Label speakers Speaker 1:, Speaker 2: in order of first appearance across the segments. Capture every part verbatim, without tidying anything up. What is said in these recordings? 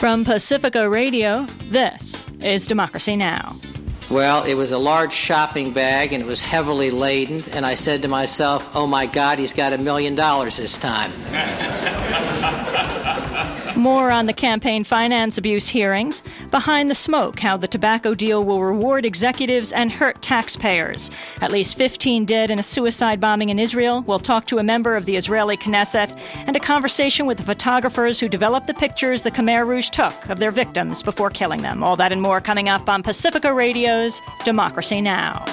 Speaker 1: From Pacifica Radio, this is Democracy Now!
Speaker 2: Well, it was a large shopping bag, and it was heavily laden, and I said to myself, oh my God, he's got a million dollars this time.
Speaker 1: More on the campaign finance abuse hearings. Behind the smoke, how the tobacco deal will reward executives and hurt taxpayers. At least fifteen dead in a suicide bombing in Israel. We'll talk to a member of the Israeli Knesset, and a conversation with the photographers who developed the pictures the Khmer Rouge took of their victims before killing them. All that and more coming up on Pacifica Radio's Democracy Now!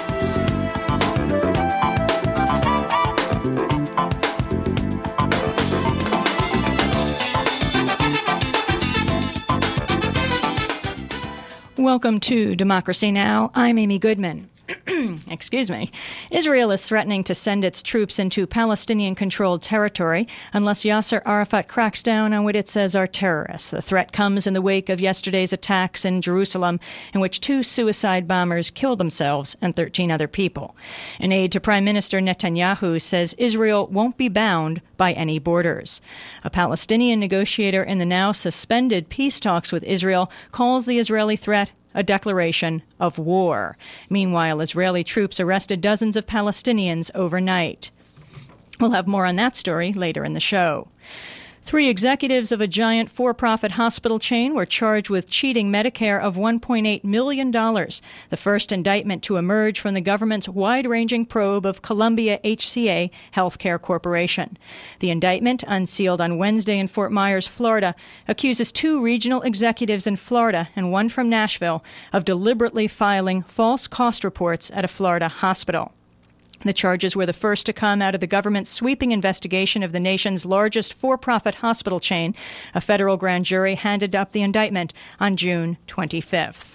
Speaker 1: Welcome to Democracy Now! I'm Amy Goodman. Excuse me. Israel is threatening to send its troops into Palestinian-controlled territory unless Yasser Arafat cracks down on what it says are terrorists. The threat comes in the wake of yesterday's attacks in Jerusalem, in which two suicide bombers killed themselves and thirteen other people. An aide to Prime Minister Netanyahu says Israel won't be bound by any borders. A Palestinian negotiator in the now suspended peace talks with Israel calls the Israeli threat a declaration of war. Meanwhile, Israeli troops arrested dozens of Palestinians overnight. We'll have more on that story later in the show. Three executives of a giant for-profit hospital chain were charged with cheating Medicare of one point eight million dollars, the first indictment to emerge from the government's wide-ranging probe of Columbia H C A Healthcare Corporation. The indictment, unsealed on Wednesday in Fort Myers, Florida, accuses two regional executives in Florida and one from Nashville of deliberately filing false cost reports at a Florida hospital. The charges were the first to come out of the government's sweeping investigation of the nation's largest for-profit hospital chain. A federal grand jury handed up the indictment on June twenty-fifth.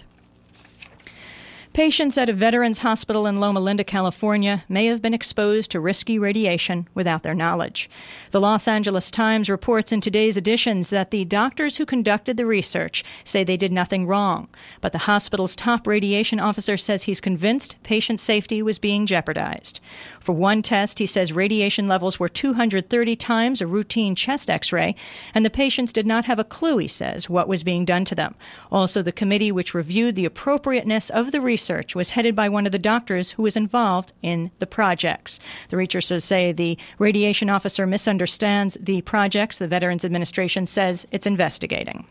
Speaker 1: Patients at a veterans hospital in Loma Linda, California, may have been exposed to risky radiation without their knowledge. The Los Angeles Times reports in today's editions that the doctors who conducted the research say they did nothing wrong, but the hospital's top radiation officer says he's convinced patient safety was being jeopardized. For one test, he says radiation levels were two hundred thirty times a routine chest X-ray, and the patients did not have a clue, he says, what was being done to them. Also, the committee which reviewed the appropriateness of the research was headed by one of the doctors who was involved in the projects. The researchers say the radiation officer misunderstands the projects. The Veterans Administration says it's investigating.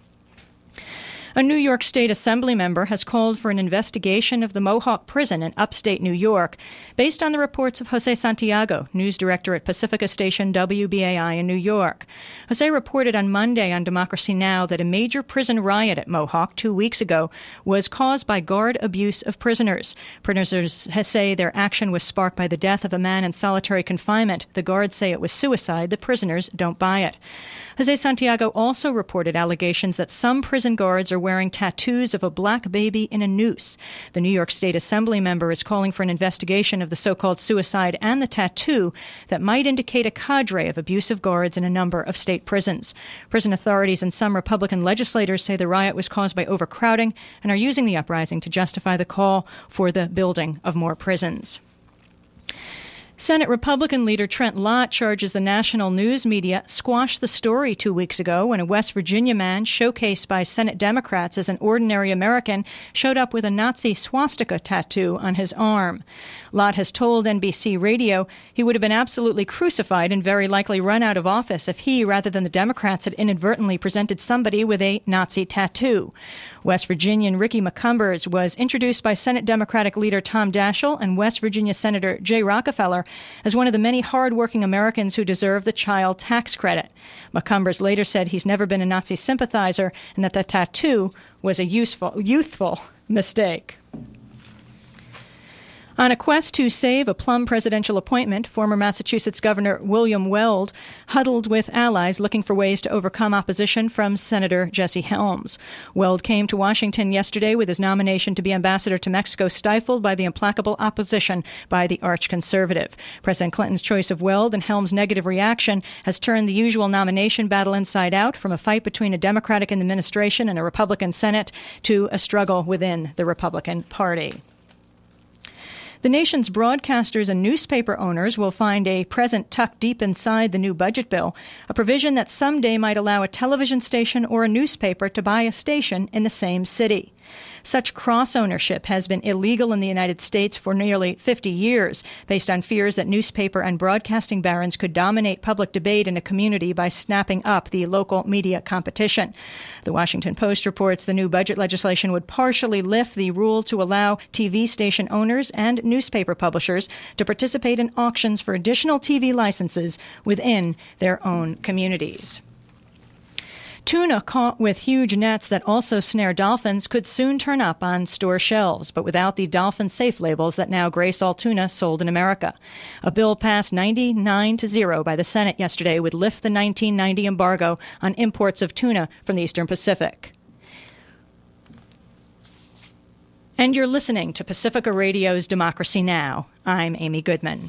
Speaker 1: A New York State Assembly member has called for an investigation of the Mohawk prison in upstate New York, based on the reports of Jose Santiago, news director at Pacifica station W B A I in New York. Jose reported on Monday on Democracy Now! That a major prison riot at Mohawk two weeks ago was caused by guard abuse of prisoners. Prisoners say their action was sparked by the death of a man in solitary confinement. The guards say it was suicide. The prisoners don't buy it. Jose Santiago also reported allegations that some prison guards are wearing tattoos of a black baby in a noose. The New York State Assembly member is calling for an investigation of the so-called suicide and the tattoo that might indicate a cadre of abusive guards in a number of state prisons. Prison authorities and some Republican legislators say the riot was caused by overcrowding and are using the uprising to justify the call for the building of more prisons. Senate Republican leader Trent Lott charges the national news media squashed the story two weeks ago when a West Virginia man showcased by Senate Democrats as an ordinary American showed up with a Nazi swastika tattoo on his arm. Lott has told N B C Radio he would have been absolutely crucified and very likely run out of office if he, rather than the Democrats, had inadvertently presented somebody with a Nazi tattoo. West Virginian Ricky McCumbers was introduced by Senate Democratic leader Tom Daschle and West Virginia Senator Jay Rockefeller as one of the many hardworking Americans who deserve the child tax credit. McCumbers later said he's never been a Nazi sympathizer and that the tattoo was a useful, youthful mistake. On a quest to save a plum presidential appointment, former Massachusetts Governor William Weld huddled with allies looking for ways to overcome opposition from Senator Jesse Helms. Weld came to Washington yesterday with his nomination to be ambassador to Mexico stifled by the implacable opposition by the arch-conservative. President Clinton's choice of Weld and Helms' negative reaction has turned the usual nomination battle inside out, from a fight between a Democratic administration and a Republican Senate to a struggle within the Republican Party. The nation's broadcasters and newspaper owners will find a present tucked deep inside the new budget bill, a provision that someday might allow a television station or a newspaper to buy a station in the same city. Such cross-ownership has been illegal in the United States for nearly fifty years, based on fears that newspaper and broadcasting barons could dominate public debate in a community by snapping up the local media competition. The Washington Post reports the new budget legislation would partially lift the rule to allow T V station owners and newspaper publishers to participate in auctions for additional T V licenses within their own communities. Tuna caught with huge nets that also snare dolphins could soon turn up on store shelves, but without the dolphin safe labels that now grace all tuna sold in America. A bill passed ninety-nine to zero by the Senate yesterday would lift the nineteen ninety embargo on imports of tuna from the Eastern Pacific. And you're listening to Pacifica Radio's Democracy Now! I'm Amy Goodman.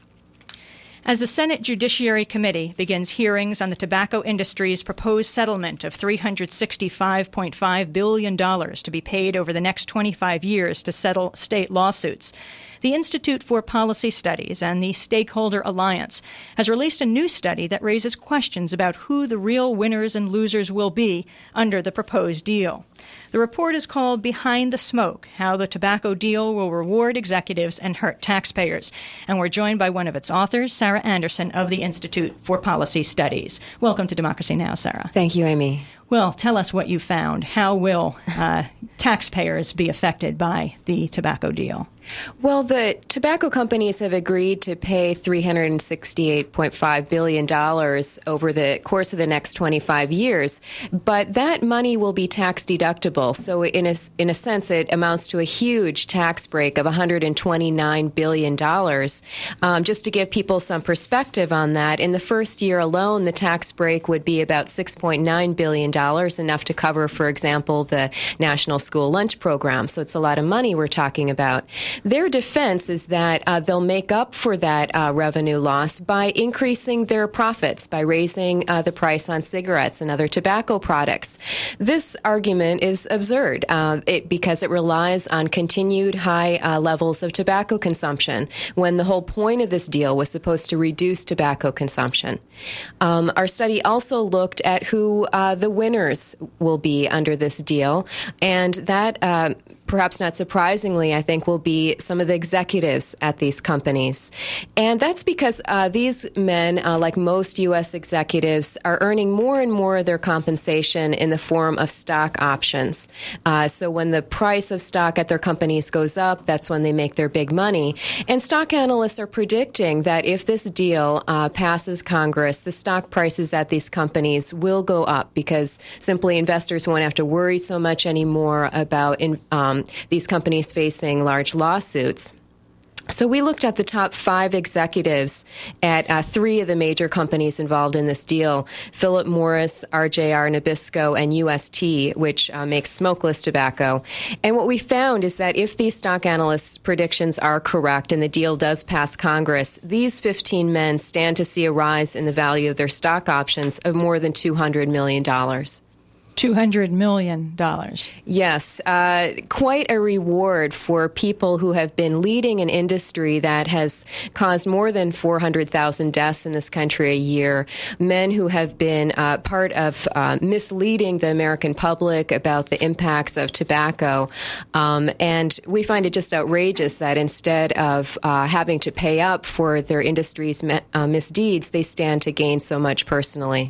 Speaker 1: As the Senate Judiciary Committee begins hearings on the tobacco industry's proposed settlement of three hundred sixty-five point five billion dollars to be paid over the next twenty-five years to settle state lawsuits, the Institute for Policy Studies and the Stakeholder Alliance has released a new study that raises questions about who the real winners and losers will be under the proposed deal. The report is called Behind the Smoke: How the Tobacco Deal Will Reward Executives and Hurt Taxpayers. And we're joined by one of its authors, Sarah Anderson of the Institute for Policy Studies. Welcome to Democracy Now!, Sarah.
Speaker 3: Thank you, Amy.
Speaker 1: Well, tell us what you found. How will uh, taxpayers be affected by the tobacco deal?
Speaker 3: Well, the tobacco companies have agreed to pay three hundred sixty-eight point five billion dollars over the course of the next twenty-five years, but that money will be tax deductible. So in a, in a sense, it amounts to a huge tax break of one hundred twenty-nine billion dollars. Um, just to give people some perspective on that, in the first year alone, the tax break would be about six point nine billion dollars, enough to cover, for example, the National School Lunch Program. So it's a lot of money we're talking about. Their defense is that uh, they'll make up for that uh, revenue loss by increasing their profits, by raising uh, the price on cigarettes and other tobacco products. This argument is absurd uh, it, because it relies on continued high uh, levels of tobacco consumption, when the whole point of this deal was supposed to reduce tobacco consumption. Um, our study also looked at who uh, the winners will be under this deal, and that uh, perhaps not surprisingly, I think, will be some of the executives at these companies. And that's because uh, these men, uh, like most U S executives, are earning more and more of their compensation in the form of stock options. Uh, so when the price of stock at their companies goes up, that's when they make their big money. And stock analysts are predicting that if this deal uh, passes Congress, the stock prices at these companies will go up because simply investors won't have to worry so much anymore about in, um, these companies facing large lawsuits. So we looked at the top five executives at uh, three of the major companies involved in this deal: Philip Morris, R J R Nabisco, and U S T, which uh, makes smokeless tobacco. And what we found is that if these stock analysts' predictions are correct and the deal does pass Congress, these fifteen men stand to see a rise in the value of their stock options of more than two hundred million dollars.
Speaker 1: two hundred million dollars.
Speaker 3: Yes, uh, quite a reward for people who have been leading an industry that has caused more than four hundred thousand deaths in this country a year. Men who have been uh, part of uh, misleading the American public about the impacts of tobacco. Um, and we find it just outrageous that instead of uh, having to pay up for their industry's me- uh, misdeeds, they stand to gain so much personally.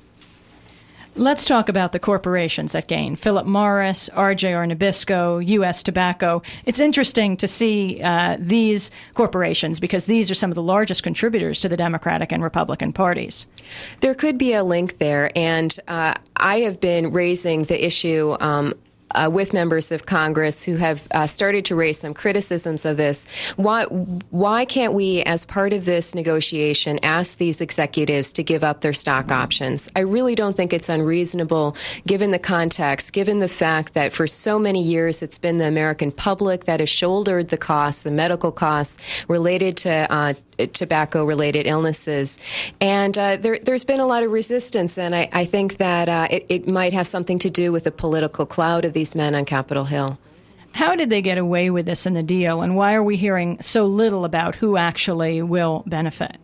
Speaker 1: Let's talk about the corporations that gain. Philip Morris, R J R Nabisco, U S Tobacco. It's interesting to see uh, these corporations because these are some of the largest contributors to the Democratic and Republican parties.
Speaker 3: There could be a link there, and uh, I have been raising the issue um, Uh, with members of Congress who have uh, started to raise some criticisms of this. Why, why can't we, as part of this negotiation, ask these executives to give up their stock options? I really don't think it's unreasonable, given the context, given the fact that for so many years it's been the American public that has shouldered the costs, the medical costs related to uh, tobacco-related illnesses. And uh, there, there's been a lot of resistance, and I, I think that uh, it, it might have something to do with the political clout of these men on Capitol Hill.
Speaker 1: How did they get away with this in the deal, and why are we hearing so little about who actually will benefit?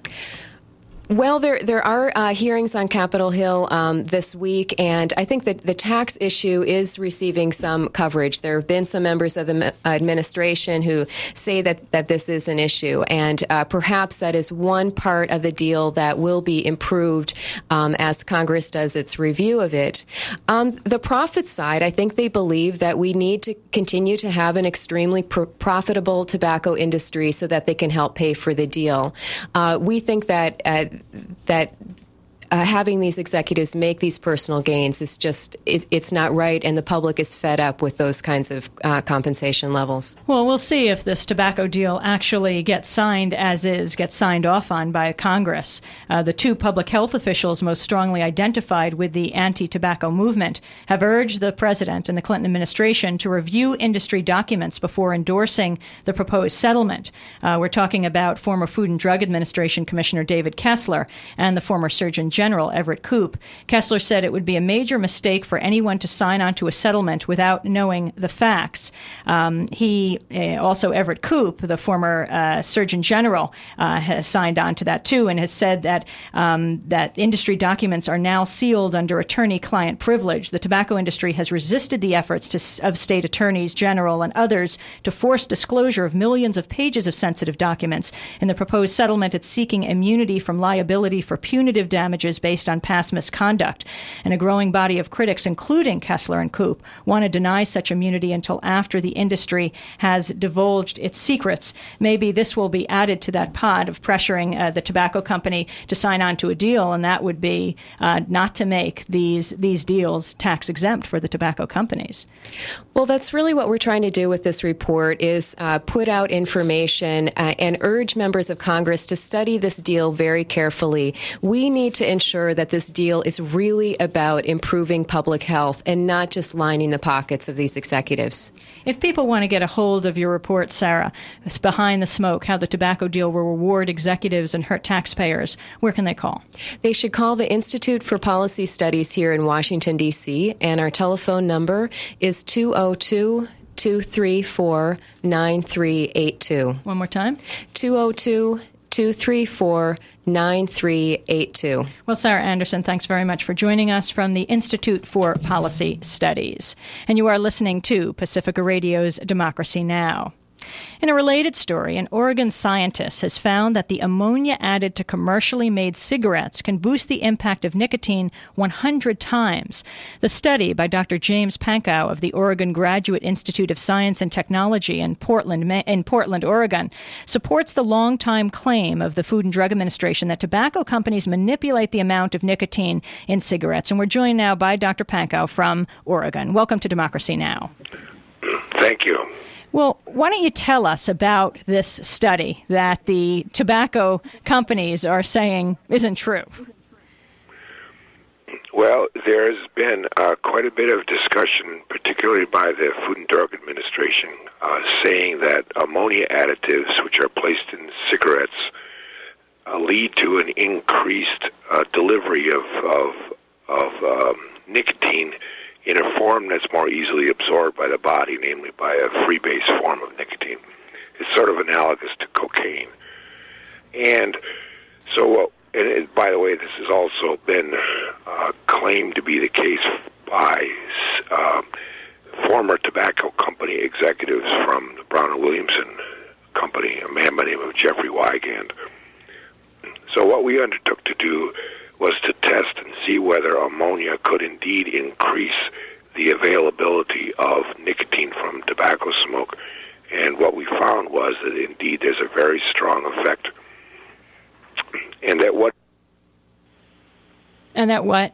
Speaker 3: Well, there there are uh, hearings on Capitol Hill um, this week, and I think that the tax issue is receiving some coverage. There have been some members of the administration who say that, that this is an issue, and uh, perhaps that is one part of the deal that will be improved um, as Congress does its review of it. On the profit side, I think they believe that we need to continue to have an extremely pr- profitable tobacco industry so that they can help pay for the deal. Uh, we think that uh, that uh, having these executives make these personal gains is just, it, it's not right, and the public is fed up with those kinds of uh, compensation levels.
Speaker 1: Well, we'll see if this tobacco deal actually gets signed as is, gets signed off on by Congress. Uh, the two public health officials most strongly identified with the anti-tobacco movement have urged the president and the Clinton administration to review industry documents before endorsing the proposed settlement. Uh, we're talking about former Food and Drug Administration Commissioner David Kessler and the former Surgeon General Everett Koop. Kessler said it would be a major mistake for anyone to sign on to a settlement without knowing the facts. Um, he, uh, also Everett Koop, the former uh, Surgeon General, uh, has signed on to that too, and has said that um, that industry documents are now sealed under attorney-client privilege. The tobacco industry has resisted the efforts to, of state attorneys general and others to force disclosure of millions of pages of sensitive documents. In the proposed settlement, it's seeking immunity from liability for punitive damages based on past misconduct. And a growing body of critics, including Kessler and Koop, want to deny such immunity until after the industry has divulged its secrets. Maybe this will be added to that pot of pressuring uh, the tobacco company to sign on to a deal, and that would be uh, not to make these these deals tax exempt for the tobacco companies.
Speaker 3: Well, that's really what we're trying to do with this report, is uh, put out information uh, and urge members of Congress to study this deal very carefully. We need to ensure that this deal is really about improving public health and not just lining the pockets of these executives.
Speaker 1: If people want to get a hold of your report, Sarah, it's Behind the Smoke, How the Tobacco Deal Will Reward Executives and Hurt Taxpayers, where can they call?
Speaker 3: They should call the Institute for Policy Studies here in Washington, D C, and our telephone number is two oh two, two three four, nine three eight two.
Speaker 1: One more time?
Speaker 3: two oh two, two three four, nine three eight two.
Speaker 1: Well, Sarah Anderson, thanks very much for joining us from the Institute for Policy Studies. And you are listening to Pacifica Radio's Democracy Now! In a related story, an Oregon scientist has found that the ammonia added to commercially made cigarettes can boost the impact of nicotine one hundred times. The study by Doctor James Pankow of the Oregon Graduate Institute of Science and Technology in Portland, in Portland, Oregon, supports the long-time claim of the Food and Drug Administration that tobacco companies manipulate the amount of nicotine in cigarettes. And we're joined now by Doctor Pankow from Oregon. Welcome to Democracy Now!
Speaker 4: Thank you.
Speaker 1: Well, why don't you tell us about this study that the tobacco companies are saying isn't true?
Speaker 4: Well, there's been uh, quite a bit of discussion, particularly by the Food and Drug Administration, uh, saying that ammonia additives, which are placed in cigarettes, uh, lead to an increased uh, delivery of of, of um, nicotine in a form that's more easily absorbed by the body, namely by a free-base form of nicotine. It's sort of analogous to cocaine. And so, uh, and it, by the way, this has also been uh, claimed to be the case by uh, former tobacco company executives from the Brown and Williamson company, a man by the name of Jeffrey Wigand. So what we undertook to do was to test and see whether ammonia could indeed increase the availability of nicotine from tobacco smoke. And what we found was that indeed there's a very strong effect. And that what...
Speaker 1: And that what?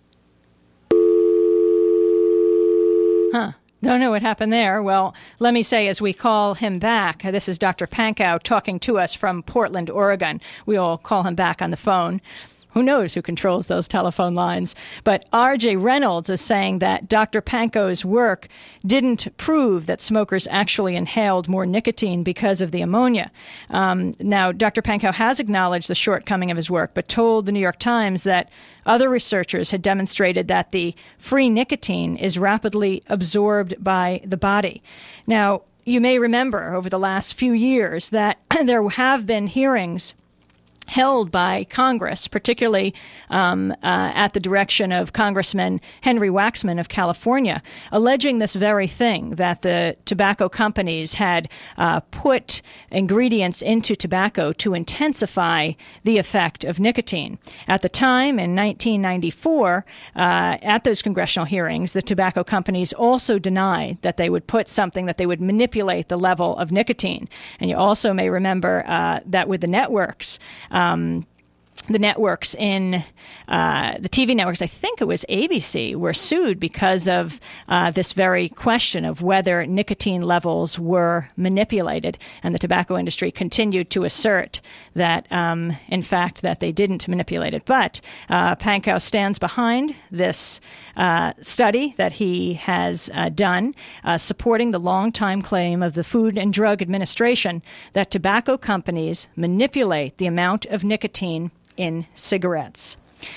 Speaker 1: Huh. Don't know what happened there. Well, let me say, as we call him back, this is Doctor Pankow talking to us from Portland, Oregon. We will call him back on the phone. Who knows who controls those telephone lines? But R J Reynolds is saying that Doctor Panko's work didn't prove that smokers actually inhaled more nicotine because of the ammonia. Um, now, Doctor Panko has acknowledged the shortcoming of his work, but told the New York Times that other researchers had demonstrated that the free nicotine is rapidly absorbed by the body. Now, you may remember over the last few years that there have been hearings held by Congress, particularly um, uh, at the direction of Congressman Henry Waxman of California, alleging this very thing, that the tobacco companies had uh, put ingredients into tobacco to intensify the effect of nicotine. At the time, in nineteen ninety-four, uh, at those congressional hearings, the tobacco companies also denied that they would put something, that they would manipulate the level of nicotine. And you also may remember uh, that with the networks, Um, the networks in uh, the T V networks, I think it was A B C, were sued because of uh, this very question of whether nicotine levels were manipulated. And the tobacco industry continued to assert that, um, in fact, that they didn't manipulate it. But uh, Pankow stands behind this uh, study that he has uh, done, uh, supporting the long-time claim of the Food and Drug Administration that tobacco companies manipulate the amount of nicotine in cigarettes.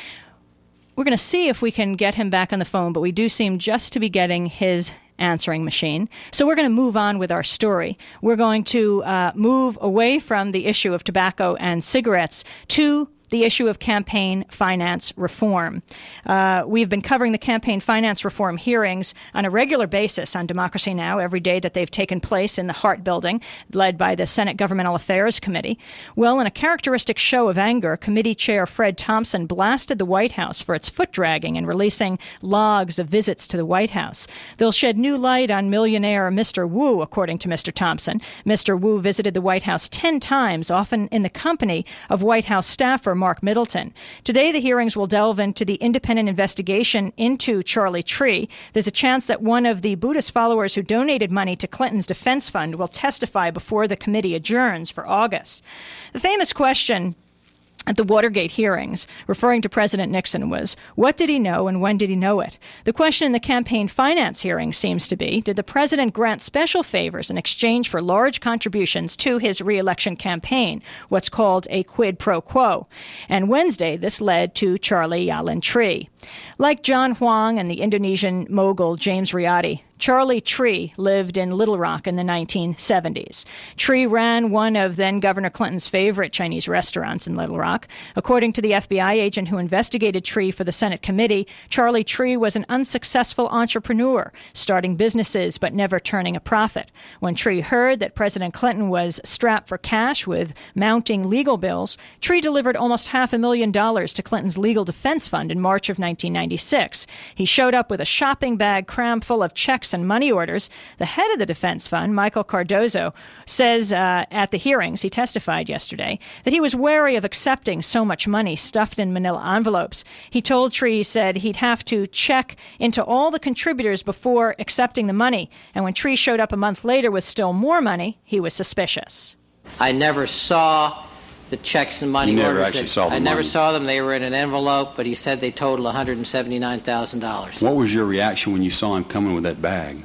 Speaker 1: We're going to see if we can get him back on the phone, but we do seem just to be getting his answering machine. So we're going to move on with our story. We're going to uh, move away from the issue of tobacco and cigarettes to the issue of campaign finance reform. Uh, we've been covering the campaign finance reform hearings on a regular basis on Democracy Now! Every day that they've taken place in the Hart Building, led by the Senate Governmental Affairs Committee. Well, in a characteristic show of anger, Committee Chair Fred Thompson blasted the White House for its foot-dragging and releasing logs of visits to the White House. They'll shed new light on millionaire Mister Wu, according to Mister Thompson. Mister Wu visited the White House ten times, often in the company of White House staffer Mark Middleton. Today, the hearings will delve into the independent investigation into Charlie Tree. There's a chance that one of the Buddhist followers who donated money to Clinton's defense fund will testify before the committee adjourns for August. The famous question at the Watergate hearings, referring to President Nixon, was, what did he know and when did he know it? The question in the campaign finance hearing seems to be, did the president grant special favors in exchange for large contributions to his re-election campaign, what's called a quid pro quo? And Wednesday, this led to Charlie Yalin Tree. Like John Huang and the Indonesian mogul James Riyadi, Charlie Tree lived in Little Rock in the nineteen seventies. Tree ran one of then-Governor Clinton's favorite Chinese restaurants in Little Rock. According to the F B I agent who investigated Tree for the Senate committee, Charlie Tree was an unsuccessful entrepreneur, starting businesses but never turning a profit. When Tree heard that President Clinton was strapped for cash with mounting legal bills, Tree delivered almost half a million dollars to Clinton's legal defense fund in March of nineteen ninety-six. He showed up with a shopping bag crammed full of checks and money orders. The head of the defense fund, Michael Cardozo, says uh, at the hearings, he testified yesterday, that he was wary of accepting so much money stuffed in manila envelopes. He told Tree, he said he'd have to check into all the contributors before accepting the money. And when Tree showed up a month later with still more money, he was suspicious.
Speaker 2: I never saw the checks and money
Speaker 5: you never
Speaker 2: orders.
Speaker 5: Actually
Speaker 2: that,
Speaker 5: saw the
Speaker 2: I never
Speaker 5: money.
Speaker 2: saw them. They were in an envelope, but he said they totaled one hundred seventy-nine thousand dollars.
Speaker 5: What was your reaction when you saw him coming with that bag?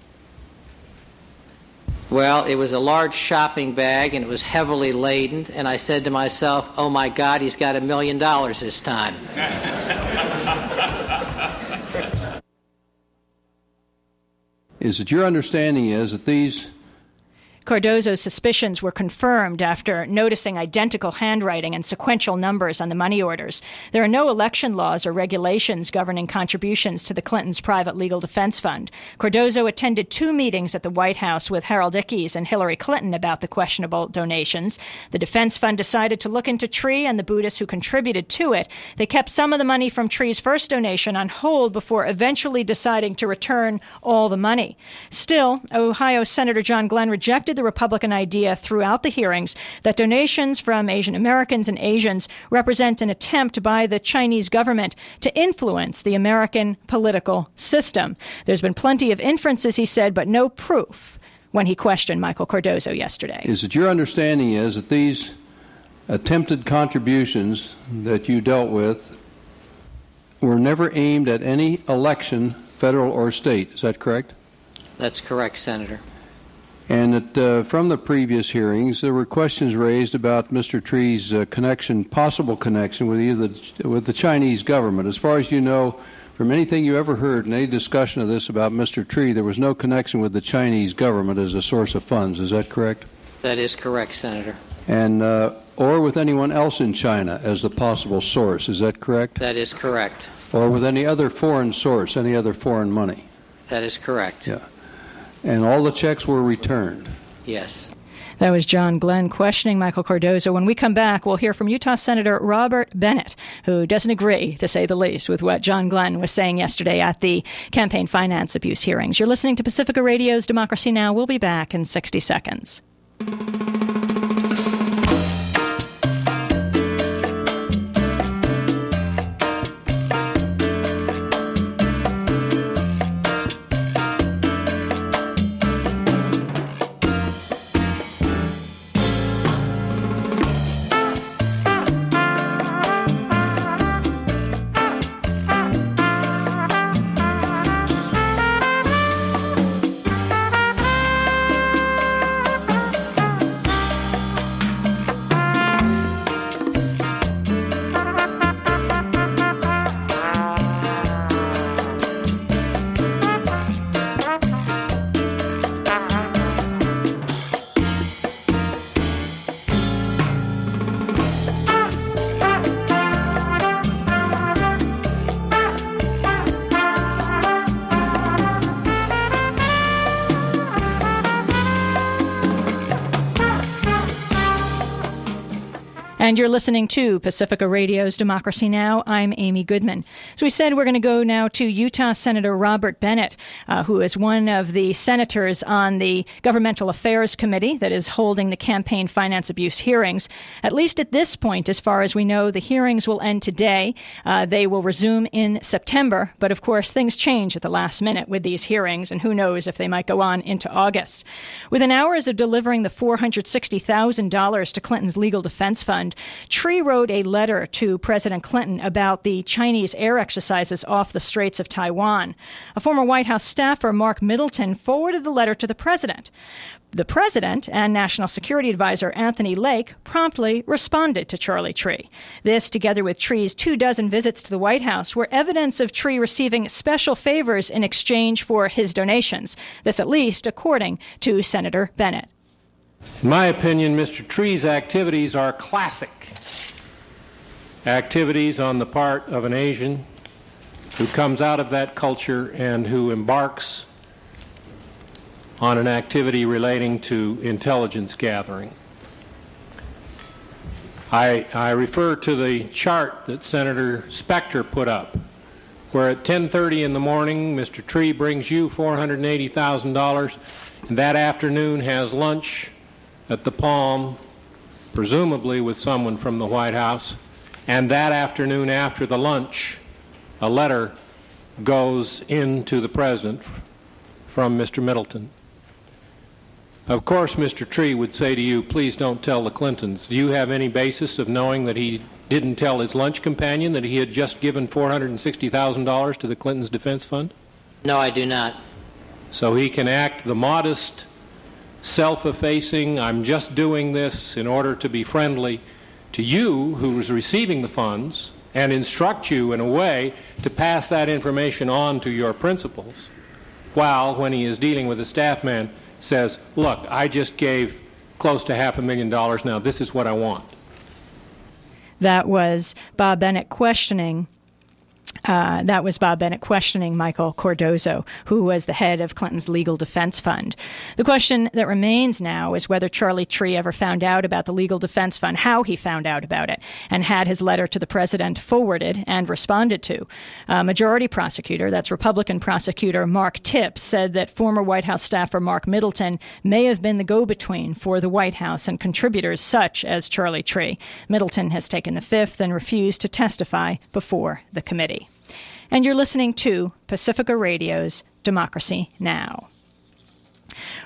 Speaker 2: Well, it was a large shopping bag, and it was heavily laden, and I said to myself, oh, my God, he's got a million dollars this time.
Speaker 6: Is it your understanding is that these
Speaker 1: Cardozo's suspicions were confirmed after noticing identical handwriting and sequential numbers on the money orders. There are no election laws or regulations governing contributions to the Clintons' private legal defense fund. Cardozo attended two meetings at the White House with Harold Ickes and Hillary Clinton about the questionable donations. The defense fund decided to look into Tree and the Buddhists who contributed to it. They kept some of the money from Tree's first donation on hold before eventually deciding to return all the money. Still, Ohio Senator John Glenn rejected the Republican idea throughout the hearings that donations from Asian Americans and Asians represent an attempt by the Chinese government to influence the American political system. There's been plenty of inferences, he said, but no proof when he questioned Michael Cardozo yesterday.
Speaker 6: Is it your understanding is that these attempted contributions that you dealt with were never aimed at any election, federal or state. Is that correct?
Speaker 2: That's correct, Senator.
Speaker 6: And that, uh, from the previous hearings, there were questions raised about Mister Tree's uh, connection, possible connection with either the, with the Chinese government. As far as you know, from anything you ever heard in any discussion of this about Mister Tree, there was no connection with the Chinese government as a source of funds. Is that correct?
Speaker 2: That is correct, Senator.
Speaker 6: And uh, or with anyone else in China as the possible source. Is that correct?
Speaker 2: That is correct.
Speaker 6: Or with any other foreign source, any other foreign money?
Speaker 2: That is correct.
Speaker 6: Yeah. And all the checks were returned?
Speaker 2: Yes.
Speaker 1: That was John Glenn questioning Michael Cardozo. When we come back, we'll hear from Utah Senator Robert Bennett, who doesn't agree, to say the least, with what John Glenn was saying yesterday at the campaign finance abuse hearings. You're listening to Pacifica Radio's Democracy Now! We'll be back in sixty seconds. And you're listening to Pacifica Radio's Democracy Now! I'm Amy Goodman. So we said we're going to go now to Utah Senator Robert Bennett, uh, who is one of the senators on the Governmental Affairs Committee that is holding the campaign finance abuse hearings. At least at this point, as far as we know, the hearings will end today. Uh, they will resume in September. But of course, things change at the last minute with these hearings, and who knows if they might go on into August. Within hours of delivering the four hundred sixty thousand dollars to Clinton's legal defense fund, Tree wrote a letter to President Clinton about the Chinese air exercises off the Straits of Taiwan. A former White House staffer, Mark Middleton, forwarded the letter to the president. The president and National Security Advisor Anthony Lake promptly responded to Charlie Tree. This, together with Tree's two dozen visits to the White House, were evidence of Tree receiving special favors in exchange for his donations. This, at least, according to Senator Bennett.
Speaker 7: In my opinion, Mister Tree's activities are classic activities on the part of an Asian who comes out of that culture and who embarks on an activity relating to intelligence gathering. I, I refer to the chart that Senator Specter put up, where at ten thirty in the morning, Mister Tree brings you four hundred eighty thousand dollars, and that afternoon has lunch at the Palm, presumably with someone from the White House, and that afternoon after the lunch, a letter goes into the President from Mister Middleton. Of course, Mister Tree would say to you, please don't tell the Clintons. Do you have any basis of knowing that he didn't tell his lunch companion that he had just given four hundred sixty thousand dollars to the Clintons' defense fund?
Speaker 2: No, I do not.
Speaker 7: So he can act the modest, self-effacing, I'm just doing this in order to be friendly to you, who is receiving the funds, and instruct you in a way to pass that information on to your principals, while, when he is dealing with a staff man, says, look, I just gave close to half a million dollars, now this is what I want.
Speaker 1: That was Bob Bennett questioning Uh, that was Bob Bennett questioning Michael Cardozo, who was the head of Clinton's legal defense fund. The question that remains now is whether Charlie Tree ever found out about the legal defense fund, how he found out about it, and had his letter to the president forwarded and responded to. Uh, majority prosecutor, that's Republican prosecutor Mark Tipp, said that former White House staffer Mark Middleton may have been the go-between for the White House and contributors such as Charlie Tree. Middleton has taken the fifth and refused to testify before the committee. And you're listening to Pacifica Radio's Democracy Now!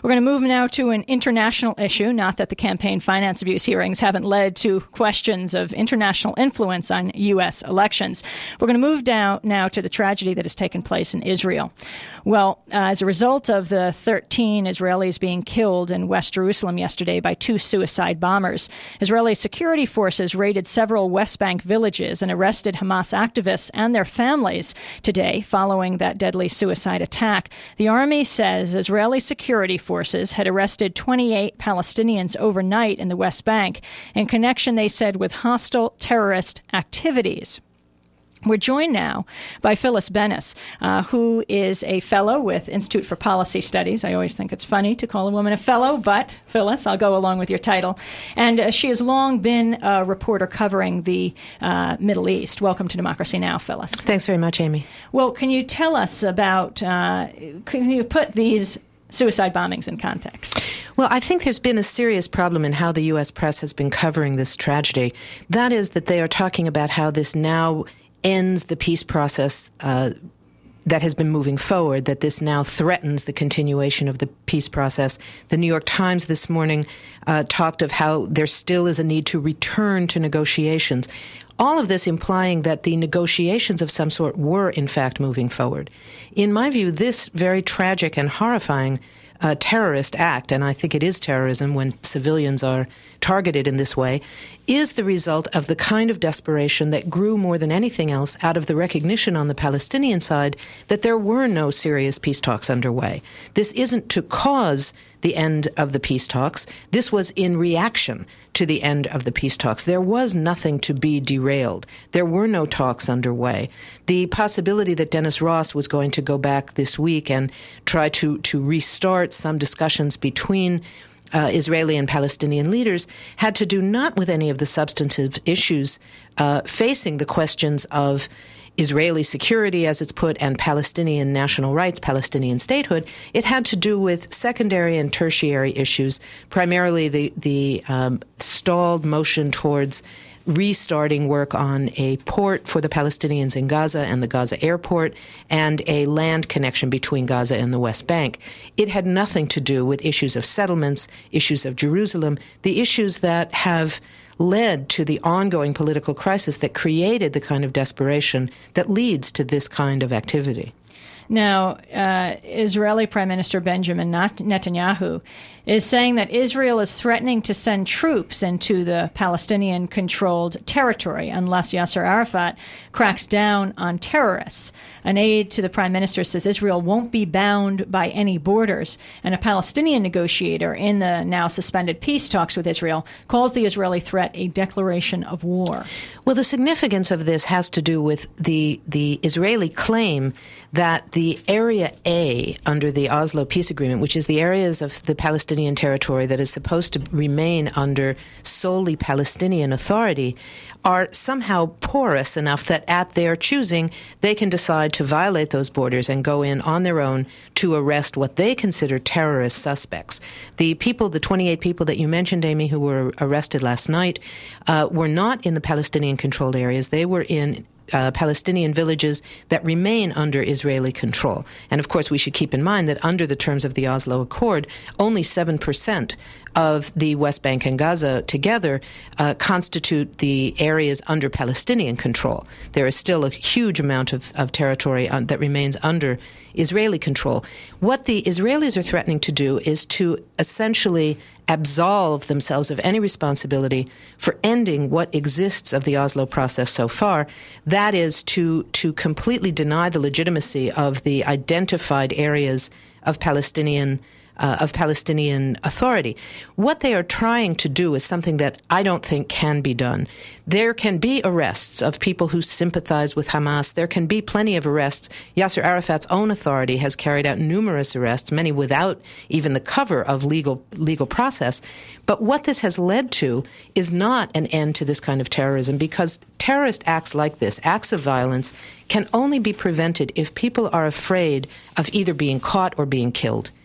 Speaker 1: We're going to move now to an international issue. Not that the campaign finance abuse hearings haven't led to questions of international influence on U S elections. We're going to move down now to the tragedy that has taken place in Israel. Well, uh, as a result of the thirteen Israelis being killed in West Jerusalem yesterday by two suicide bombers, Israeli security forces raided several West Bank villages and arrested Hamas activists and their families today following that deadly suicide attack. The army says Israeli security forces had arrested twenty-eight Palestinians overnight in the West Bank in connection, they said, with hostile terrorist activities. We're joined now by Phyllis Bennis, uh, who is a fellow with Institute for Policy Studies. I always think it's funny to call a woman a fellow, but Phyllis, I'll go along with your title. And uh, she has long been a reporter covering the uh, Middle East. Welcome to Democracy Now!, Phyllis.
Speaker 8: Thanks very much, Amy.
Speaker 1: Well, can you tell us about, uh, can you put these suicide bombings in context?
Speaker 8: Well, I think there's been a serious problem in how the U S press has been covering this tragedy. That is that they are talking about how this now ends the peace process uh, that has been moving forward, that this now threatens the continuation of the peace process. The New York Times this morning uh, talked of how there still is a need to return to negotiations. All of this implying that the negotiations of some sort were, in fact, moving forward. In my view, this very tragic and horrifying uh, terrorist act, and I think it is terrorism when civilians are targeted in this way, is the result of the kind of desperation that grew more than anything else out of the recognition on the Palestinian side that there were no serious peace talks underway. This isn't to cause the end of the peace talks. This was in reaction to the end of the peace talks. There was nothing to be derailed. There were no talks underway. The possibility that Dennis Ross was going to go back this week and try to, to restart some discussions between Uh, Israeli and Palestinian leaders had to do not with any of the substantive issues uh, facing the questions of Israeli security, as it's put, and Palestinian national rights, Palestinian statehood. It had to do with secondary and tertiary issues, primarily the, the um, stalled motion towards restarting work on a port for the Palestinians in Gaza and the Gaza airport, and a land connection between Gaza and the West Bank. It had nothing to do with issues of settlements, issues of Jerusalem, the issues that have led to the ongoing political crisis that created the kind of desperation that leads to this kind of activity.
Speaker 1: Now, uh, Israeli Prime Minister Benjamin Netanyahu is saying that Israel is threatening to send troops into the Palestinian-controlled territory unless Yasser Arafat cracks down on terrorists. An aide to the Prime Minister says Israel won't be bound by any borders, and a Palestinian negotiator in the now suspended peace talks with Israel calls the Israeli threat a declaration of war.
Speaker 8: Well, the significance of this has to do with the, the Israeli claim that the Area A under the Oslo Peace Agreement, which is the areas of the Palestinian territory that is supposed to remain under solely Palestinian authority, are somehow porous enough that at their choosing, they can decide to violate those borders and go in on their own to arrest what they consider terrorist suspects. The people, the twenty-eight people that you mentioned, Amy, who were arrested last night, uh, were not in the Palestinian-controlled areas. They were in Uh, Palestinian villages that remain under Israeli control. And of course, we should keep in mind that under the terms of the Oslo Accord, only seven percent of the West Bank and Gaza together uh, constitute the areas under Palestinian control. There is still a huge amount of, of territory on, that remains under Israeli control. What the Israelis are threatening to do is to essentially absolve themselves of any responsibility for ending what exists of the Oslo process so far. That is to, to completely deny the legitimacy of the identified areas of Palestinian Uh, of Palestinian authority. What they are trying to do is something that I don't think can be done. There can be arrests of people who sympathize with Hamas. There can be plenty of arrests. Yasser Arafat's own authority has carried out numerous arrests, many without even the cover of legal legal process. But what this has led to is not an end to this kind of terrorism, because terrorist acts like this, acts of violence, can only be prevented if people are afraid of either being caught or being killed.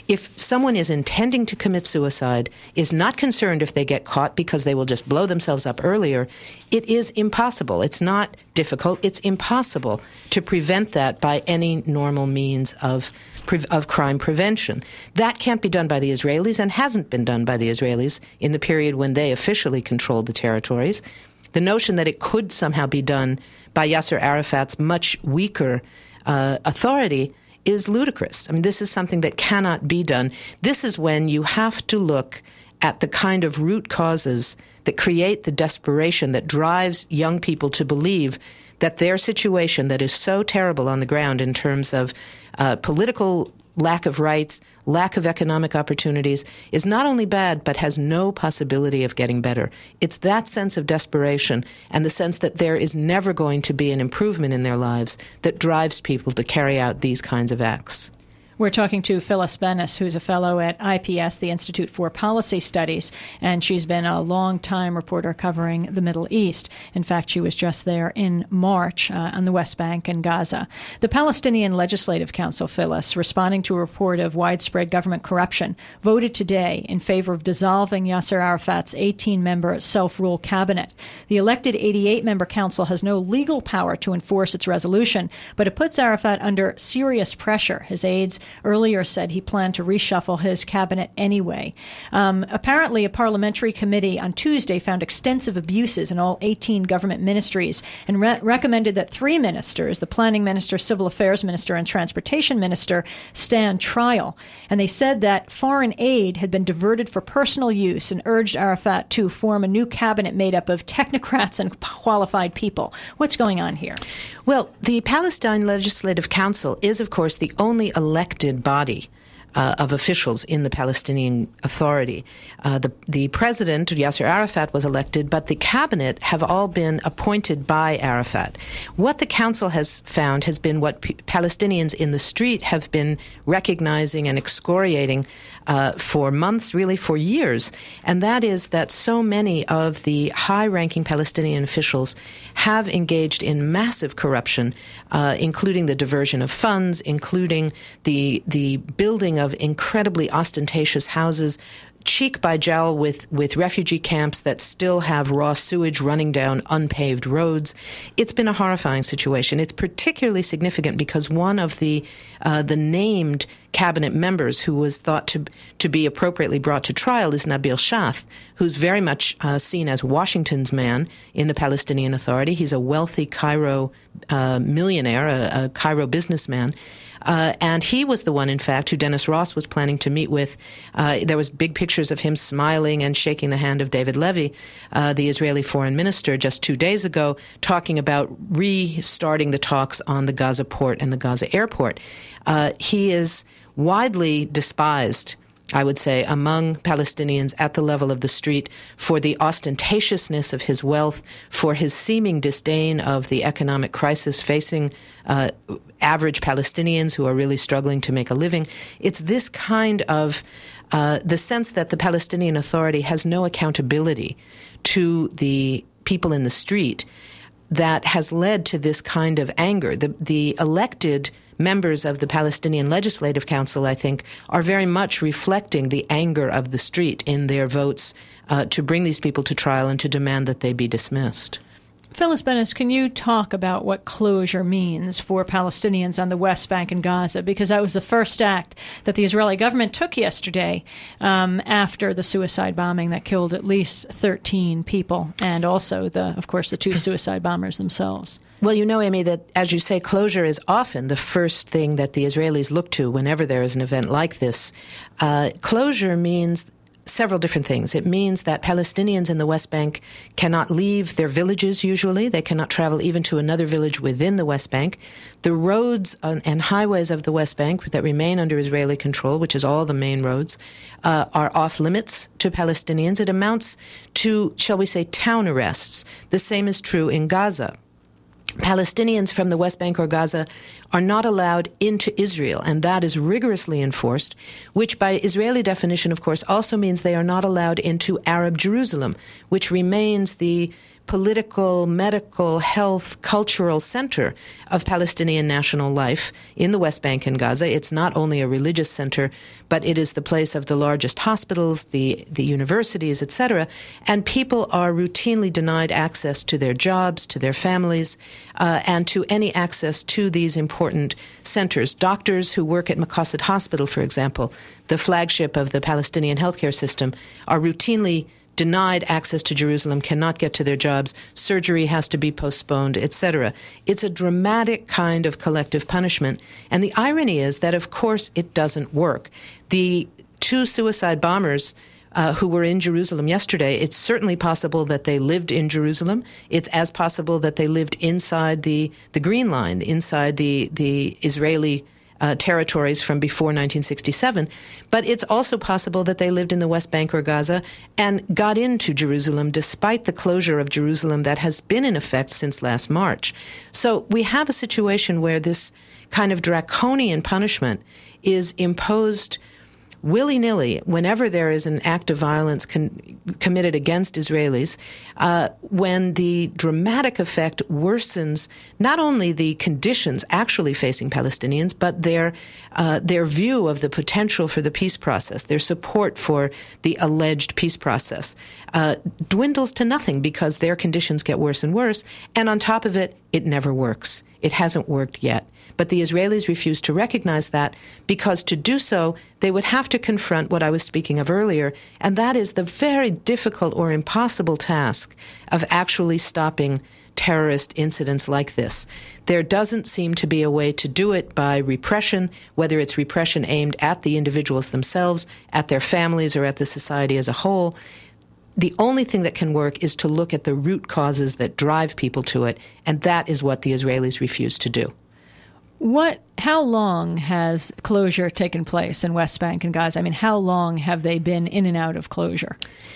Speaker 8: if someone is intending to commit suicide, is not concerned if they get caught because they will just blow themselves up earlier, it is impossible. It's not difficult. It's impossible to prevent that by any normal means of of crime prevention. That can't be done by the Israelis and hasn't been done by the Israelis in the period when they officially controlled the territories. The notion that it could somehow be done by Yasser Arafat's much weaker uh, authority is ludicrous. I mean, this is something that cannot be done. This is when you have to look at the kind of root causes that create the desperation that drives young people to believe that their situation that is so terrible on the ground in terms of uh, political lack of rights, lack of economic opportunities, is not only bad, but has no possibility of getting better. It's that sense of desperation and the sense that there is never going to be an improvement in their lives that drives people to carry out these kinds of acts.
Speaker 1: We're talking to Phyllis Bennis, who's a fellow at I P S, the Institute for Policy Studies, and she's been a long-time reporter covering the Middle East. In fact, she was just there in March uh, on the West Bank and Gaza. The Palestinian Legislative Council, Phyllis, responding to a report of widespread government corruption, voted today in favor of dissolving Yasser Arafat's eighteen-member self-rule cabinet. The elected eighty-eight member council has no legal power to enforce its resolution, but it puts Arafat under serious pressure. His aides earlier said he planned to reshuffle his cabinet anyway. Um, apparently, a parliamentary committee on Tuesday found extensive abuses in all eighteen government ministries and re- recommended that three ministers, the planning minister, civil affairs minister, and transportation minister, stand trial. And they said that foreign aid had been diverted for personal use and urged Arafat to form a new cabinet made up of technocrats and qualified people. What's going on here?
Speaker 8: Well, the Palestine Legislative Council is, of course, the only elected body uh, of officials in the Palestinian Authority. Uh, the, the president, Yasser Arafat, was elected, but the cabinet have all been appointed by Arafat. What the council has found has been what P- Palestinians in the street have been recognizing and excoriating uh, for months, really for years, and that is that so many of the high-ranking Palestinian officials have engaged in massive corruption, uh, including the diversion of funds, including the the building of incredibly ostentatious houses, cheek by jowl with, with refugee camps that still have raw sewage running down unpaved roads. It's been a horrifying situation. It's particularly significant because one of the uh, the named cabinet members who was thought to to be appropriately brought to trial is Nabil Shath, who's very much uh, seen as Washington's man in the Palestinian Authority. He's a wealthy Cairo uh, millionaire, a, a Cairo businessman. Uh, and he was the one, in fact, who Dennis Ross was planning to meet with. Uh, there was big pictures of him smiling and shaking the hand of David Levy, uh, the Israeli foreign minister, just two days ago, talking about restarting the talks on the Gaza port and the Gaza airport. Uh, he is widely despised, I would say, among Palestinians at the level of the street for the ostentatiousness of his wealth, for his seeming disdain of the economic crisis facing uh, average Palestinians who are really struggling to make a living. It's this kind of uh, the sense that the Palestinian Authority has no accountability to the people in the street that has led to this kind of anger. The, the elected members of the Palestinian Legislative Council, I think, are very much reflecting the anger of the street in their votes uh, to bring these people to trial and to demand that they be dismissed.
Speaker 1: Phyllis Bennis, can you talk about what closure means for Palestinians on the West Bank and Gaza? Because that was the first act that the Israeli government took yesterday um, after the suicide bombing that killed at least thirteen people, and also, the, of course, the two suicide bombers themselves.
Speaker 8: Well, you know, Amy, that, as you say, closure is often the first thing that the Israelis look to whenever there is an event like this. Uh, closure means several different things. It means that Palestinians in the West Bank cannot leave their villages usually. They cannot travel even to another village within the West Bank. The roads and highways of the West Bank that remain under Israeli control, which is all the main roads, uh, are off limits to Palestinians. It amounts to, shall we say, town arrests. The same is true in Gaza. Palestinians from the West Bank or Gaza are not allowed into Israel, and that is rigorously enforced, which by Israeli definition, of course, also means they are not allowed into Arab Jerusalem, which remains the political, medical, health, cultural center of Palestinian national life in the West Bank and Gaza. It's not only a religious center, but it is the place of the largest hospitals, the, the universities, et cetera. And people are routinely denied access to their jobs, to their families, uh, and to any access to these important centers. Doctors who work at Maqasid Hospital, for example, the flagship of the Palestinian healthcare system, are routinely denied access to Jerusalem, cannot get to their jobs, surgery has to be postponed, et cetera. It's a dramatic kind of collective punishment. And the irony is that, of course, it doesn't work. The two suicide bombers uh, who were in Jerusalem yesterday, it's certainly possible that they lived in Jerusalem. It's as possible that they lived inside the, the Green Line, inside the, the Israeli Uh, territories from before nineteen sixty-seven, but it's also possible that they lived in the West Bank or Gaza and got into Jerusalem despite the closure of Jerusalem that has been in effect since last March. So we have a situation where this kind of draconian punishment is imposed willy-nilly whenever there is an act of violence con- committed against Israelis, uh, when the dramatic effect worsens not only the conditions actually facing Palestinians, but their uh, their view of the potential for the peace process, their support for the alleged peace process, uh, dwindles to nothing because their conditions get worse and worse, and on top of it, it never works. It hasn't worked yet. But the Israelis refuse to recognize that because to do so, they would have to confront what I was speaking of earlier, and that is the very difficult or impossible task of actually stopping terrorist incidents like this. There doesn't seem to be a way to do it by repression, whether it's repression aimed at the individuals themselves, at their families, or at the society as a whole. The only thing that can work is to look at the root causes that drive people to it, and that is what the Israelis refuse to do.
Speaker 1: What? How long has closure taken place in West Bank and Gaza? I mean, how long have they been in and out of closure?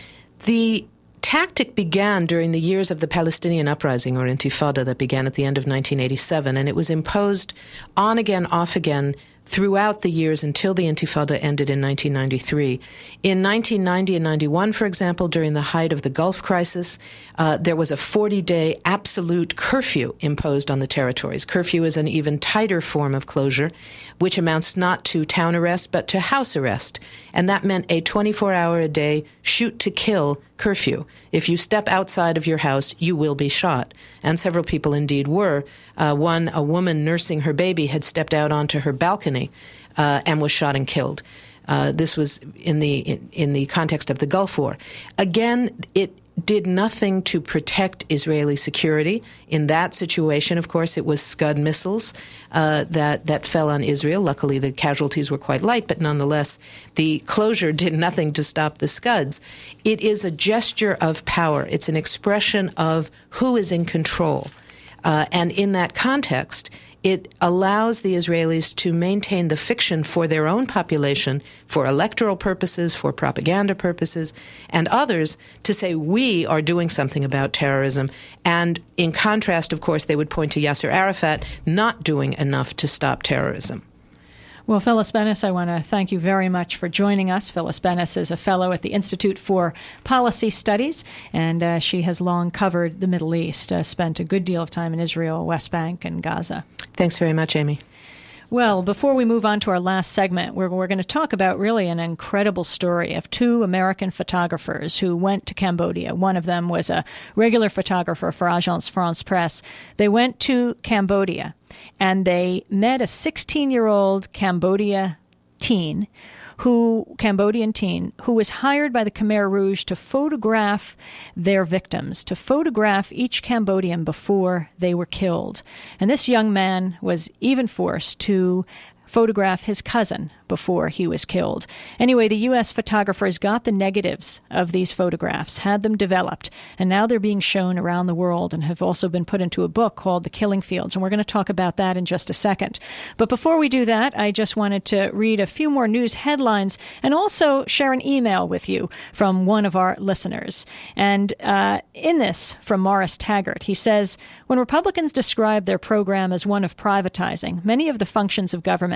Speaker 8: The tactic began during the years of the Palestinian uprising, or Intifada, that began at the end of nineteen eighty-seven, and it was imposed on again, off again, throughout the years until the Intifada ended in nineteen ninety-three. In nineteen ninety and ninety-one, for example, during the height of the Gulf crisis, uh, there was a forty-day absolute curfew imposed on the territories. Curfew is an even tighter form of closure, which amounts not to town arrest, but to house arrest. And that meant a twenty-four hour a day shoot-to-kill curfew. If you step outside of your house, you will be shot. And several people indeed were. Uh, one, a woman nursing her baby, had stepped out onto her balcony uh, and was shot and killed. Uh, this was in the in, in the context of the Gulf War. Again, it did nothing to protect Israeli security. In that situation, of course, it was Scud missiles uh, that, that fell on Israel. Luckily, the casualties were quite light, but nonetheless, the closure did nothing to stop the Scuds. It is a gesture of power. It's an expression of who is in control. Uh, and in that context, it allows the Israelis to maintain the fiction for their own population, for electoral purposes, for propaganda purposes, and others to say, we are doing something about terrorism. And in contrast, of course, they would point to Yasser Arafat not doing enough to stop terrorism.
Speaker 1: Well, Phyllis Bennis, I want to thank you very much for joining us. Phyllis Bennis is a fellow at the Institute for Policy Studies, and uh, she has long covered the Middle East, uh, spent a good deal of time in Israel, West Bank, and Gaza.
Speaker 8: Thanks very much, Amy.
Speaker 1: Well, before we move on to our last segment, we're, we're going to talk about really an incredible story of two American photographers who went to Cambodia. One of them was a regular photographer for Agence France Presse. They went to Cambodia, and they met a sixteen-year-old Cambodia teen who Cambodian teen who was hired by the Khmer Rouge to photograph their victims, to photograph each Cambodian before they were killed. And this young man was even forced to photograph his cousin before he was killed. Anyway, the U S photographers got the negatives of these photographs, had them developed, and now they're being shown around the world and have also been put into a book called The Killing Fields, and we're going to talk about that in just a second. But before we do that, I just wanted to read a few more news headlines and also share an email with you from one of our listeners. And uh, in this, from Morris Taggart, he says, when Republicans describe their program as one of privatizing many of the functions of government,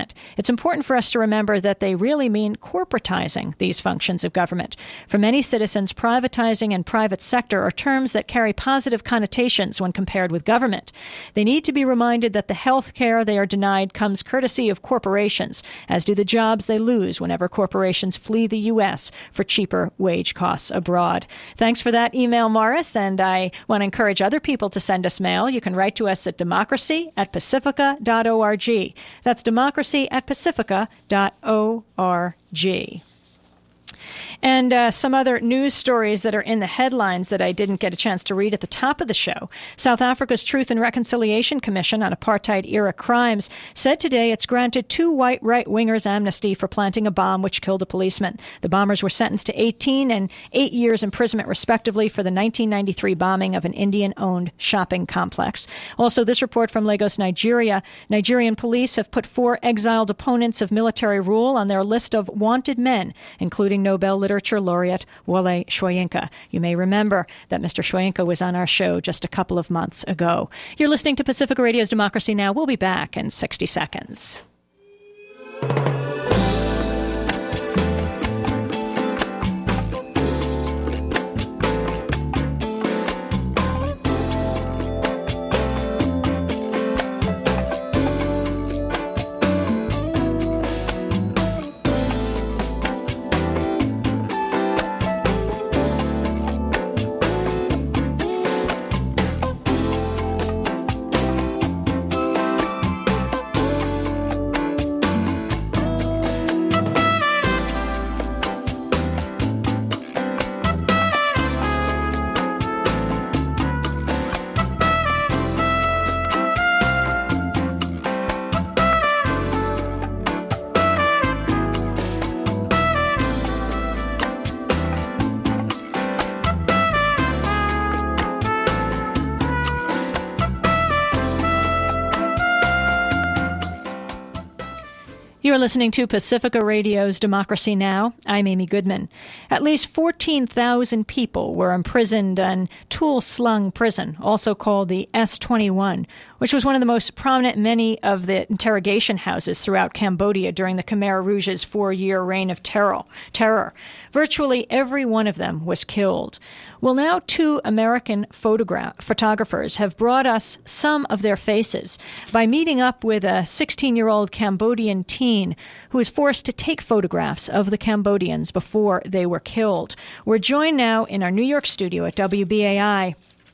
Speaker 1: government. It's important for us to remember that they really mean corporatizing these functions of government. For many citizens, privatizing and private sector are terms that carry positive connotations when compared with government. They need to be reminded that the health care they are denied comes courtesy of corporations, as do the jobs they lose whenever corporations flee the U S for cheaper wage costs abroad. Thanks for that email, Morris, and I want to encourage other people to send us mail. You can write to us at democracy at pacifica dot org. That's democracy at pacifica dot org. And uh, some other news stories that are in the headlines that I didn't get a chance to read at the top of the show. South Africa's Truth and Reconciliation Commission on Apartheid-era crimes said today it's granted two white right-wingers amnesty for planting a bomb which killed a policeman. The bombers were sentenced to eighteen and eight years imprisonment, respectively, for the nineteen ninety-three bombing of an Indian-owned shopping complex. Also, this report from Lagos, Nigeria. Nigerian police have put four exiled opponents of military rule on their list of wanted men, including Nobel Literature laureate Wole Soyinka. You may remember that Mister Soyinka was on our show just a couple of months ago. You're listening to Pacifica Radio's Democracy Now! We'll be back in sixty seconds. You're listening to Pacifica Radio's Democracy Now! I'm Amy Goodman. At least fourteen thousand people were imprisoned in Tuol Sleng Prison, also called the S twenty-one, which was one of the most prominent in many of the interrogation houses throughout Cambodia during the Khmer Rouge's four-year reign of terror. terror. Virtually every one of them was killed. Well, now two American photograph- photographers have brought us some of their faces by meeting up with a sixteen-year-old Cambodian teen who was forced to take photographs of the Cambodians before they were killed. We're joined now in our New York studio at W B A I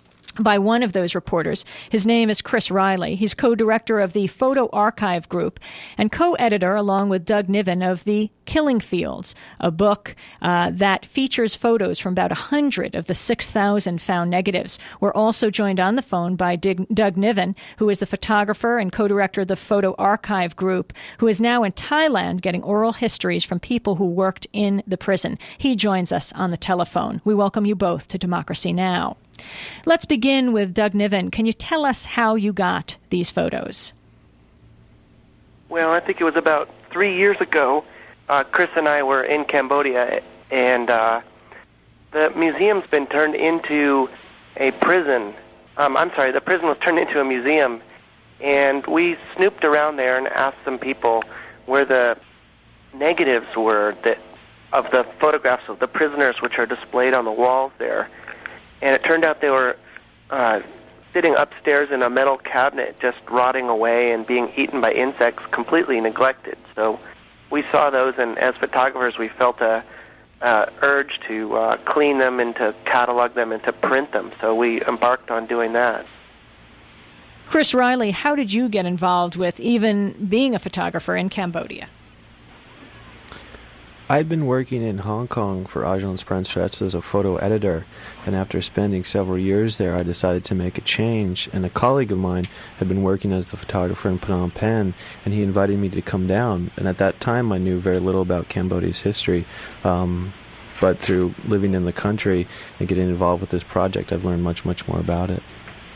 Speaker 1: by one of those reporters. His name is Chris Riley. He's co-director of the Photo Archive Group and co-editor, along with Doug Niven, of The Killing Fields, a book uh, that features photos from about one hundred of the six thousand found negatives. We're also joined on the phone by Dig- Doug Niven, who is the photographer and co-director of the Photo Archive Group, who is now in Thailand getting oral histories from people who worked in the prison. He joins us on the telephone. We welcome you both to Democracy Now! Let's begin with Doug Niven. Can you tell us how you got these photos?
Speaker 9: Well, I think it was about three years ago. Uh, Chris and I were in Cambodia, and uh, the museum's been turned into a prison. Um, I'm sorry, the prison was turned into a museum, and we snooped around there and asked some people where the negatives were that of the photographs of the prisoners, which are displayed on the walls there. And it turned out they were uh, sitting upstairs in a metal cabinet, just rotting away and being eaten by insects, completely neglected. So we saw those, and as photographers, we felt a uh, urge to uh, clean them and to catalog them and to print them. So we embarked on doing that.
Speaker 1: Chris Riley, how did you get involved with even being a photographer in Cambodia?
Speaker 10: I'd been working in Hong Kong for Agence Presse as a photo editor, and after spending several years there, I decided to make a change. And a colleague of mine had been working as the photographer in Phnom Penh, and he invited me to come down. And at that time, I knew very little about Cambodia's history. Um, but through living in the country and getting involved with this project, I've learned much, much more about it.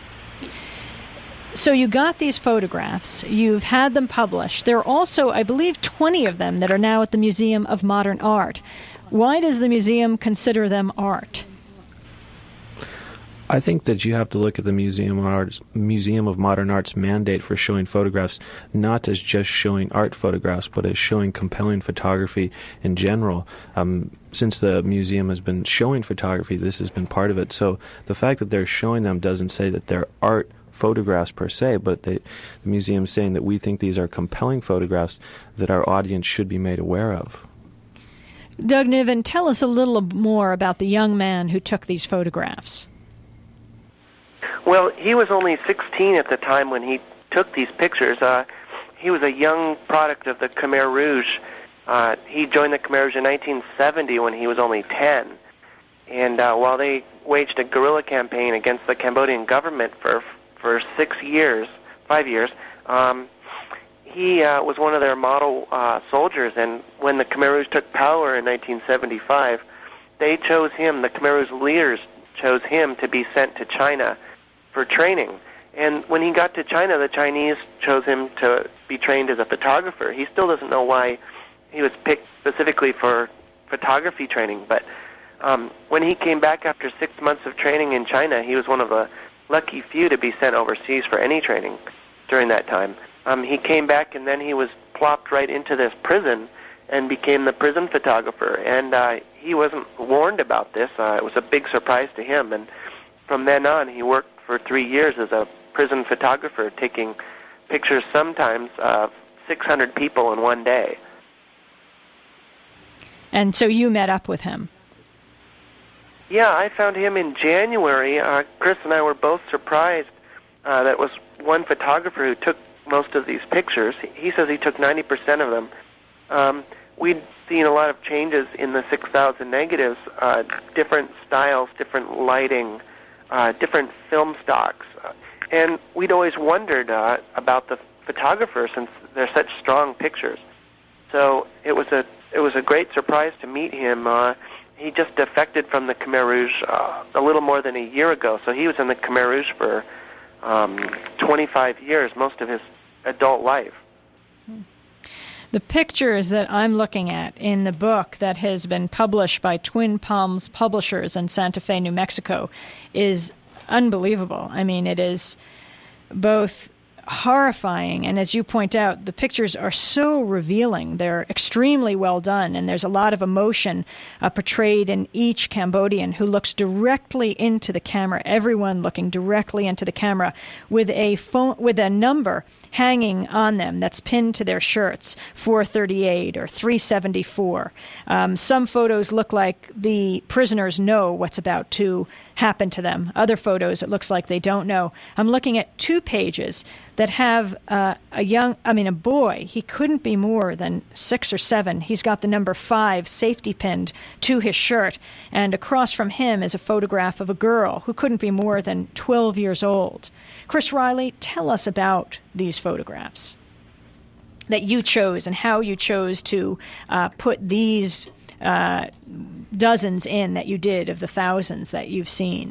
Speaker 1: So you got these photographs, you've had them published. There are also, I believe, twenty of them that are now at the Museum of Modern Art. Why does the museum consider them art?
Speaker 10: I think that you have to look at the Museum of Arts, Museum of Modern Art's mandate for showing photographs not as just showing art photographs, but as showing compelling photography in general. Um, since the museum has been showing photography, this has been part of it. So the fact that they're showing them doesn't say that they're art photographs per se, but they, the museum is saying that we think these are compelling photographs that our audience should be made aware of.
Speaker 1: Doug Niven, tell us a little more about the young man who took these photographs.
Speaker 9: Well, he was only sixteen at the time when he took these pictures. Uh, he was a young product of the Khmer Rouge. Uh, he joined the Khmer Rouge in nineteen seventy when he was only ten. And uh, while they waged a guerrilla campaign against the Cambodian government for for six years, five years, um, he uh, was one of their model uh, soldiers. And when the Khmer Rouge took power in nineteen seventy-five, they chose him, the Khmer Rouge leaders chose him to be sent to China for training. And when he got to China, the Chinese chose him to be trained as a photographer. He still doesn't know why he was picked specifically for photography training, but um, when he came back after six months of training in China, he was one of the lucky few to be sent overseas for any training during that time. Um, he came back, and then he was plopped right into this prison and became the prison photographer. And uh, he wasn't warned about this. Uh, it was a big surprise to him. And from then on, he worked for three years as a prison photographer, taking pictures sometimes of six hundred people in one day.
Speaker 1: And so you met up with him.
Speaker 9: Yeah, I found him in January. Uh, Chris and I were both surprised. Uh, that was one photographer who took most of these pictures. He says he took ninety percent of them. Um, we'd seen a lot of changes in the six thousand negatives, uh, different styles, different lighting, uh, different film stocks. Uh, and we'd always wondered uh, about the photographer since they're such strong pictures. So it was a it was a great surprise to meet him. Uh, he just defected from the Khmer Rouge uh, a little more than a year ago. So he was in the Khmer Rouge for um, twenty-five years, most of his adult life.
Speaker 1: The pictures that I'm looking at in the book that has been published by Twin Palms Publishers in Santa Fe, New Mexico, is unbelievable. I mean, it is both horrifying, and as you point out, the pictures are so revealing. They're extremely well done, and there's a lot of emotion uh, portrayed in each Cambodian who looks directly into the camera, everyone looking directly into the camera with a phone, with a number hanging on them that's pinned to their shirts, four thirty-eight or three seventy-four. Um, some photos look like the prisoners know what's about to happen to them. Other photos, it looks like they don't know. I'm looking at two pages that have uh, a young, I mean, a boy. He couldn't be more than six or seven. He's got the number five safety pinned to his shirt. And across from him is a photograph of a girl who couldn't be more than twelve years old. Chris Riley, tell us about these photographs that you chose and how you chose to uh, put these uh, dozens in that you did of the thousands that you've seen.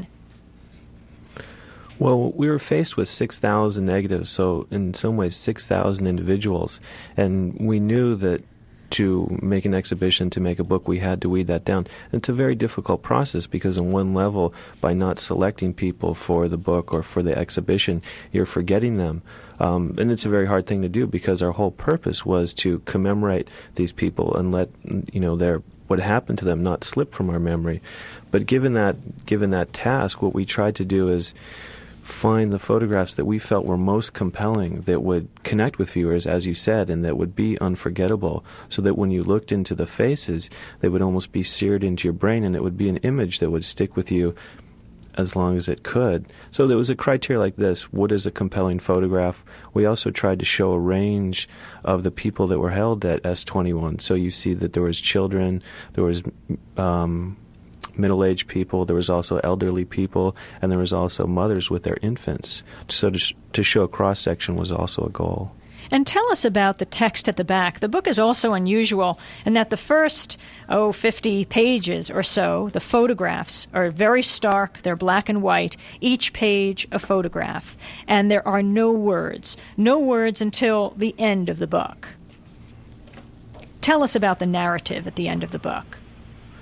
Speaker 10: Well, we were faced with six thousand negatives, so in some ways six thousand individuals, and we knew that to make an exhibition, to make a book, we had to weed that down. And it's a very difficult process because on one level, by not selecting people for the book or for the exhibition, you're forgetting them. Um, and it's a very hard thing to do because our whole purpose was to commemorate these people and let, you know, their what happened to them not slip from our memory. But given that, given that task, what we tried to do is find the photographs that we felt were most compelling, that would connect with viewers, as you said, and that would be unforgettable, so that when you looked into the faces, they would almost be seared into your brain, and it would be an image that would stick with you as long as it could. So there was a criteria like this: what is a compelling photograph? We also tried to show a range of the people that were held at S twenty-one. So you see that there was children, there was um, middle-aged people, there was also elderly people, and there was also mothers with their infants. So to, sh- to show a cross-section was also a goal.
Speaker 1: And tell us about the text at the back. The book is also unusual in that the first, oh, fifty pages or so, the photographs are very stark, they're black and white, each page a photograph, and there are no words. No words until the end of the book. Tell us about the narrative at the end of the book.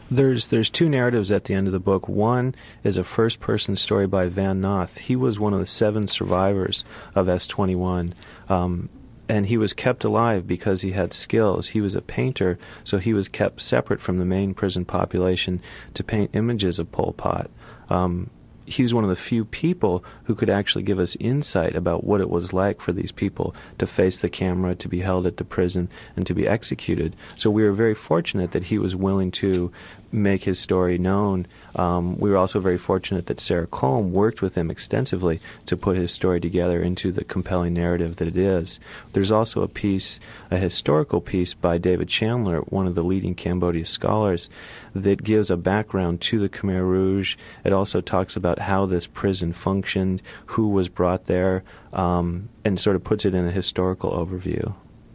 Speaker 10: There's there's two narratives at the end of the book. One is a first-person story by Van Noth. He was one of the seven survivors of S twenty-one. Um, And he was kept alive because he had skills. He was a painter, so he was kept separate from the main prison population to paint images of Pol Pot. Um, he was one of the few people who could actually give us insight about what it was like for these people to face the camera, to be held at the prison, and to be executed. So we were very fortunate that he was willing to make his story known. Um, we were also very fortunate that Sarah Colm worked with him extensively to put his story together into the compelling narrative that it is. There's also a piece, a historical piece by David Chandler, one of the leading Cambodia scholars, that gives a background to the Khmer Rouge. It also talks about how this prison functioned, who was brought there, um, and sort of puts it in a historical overview.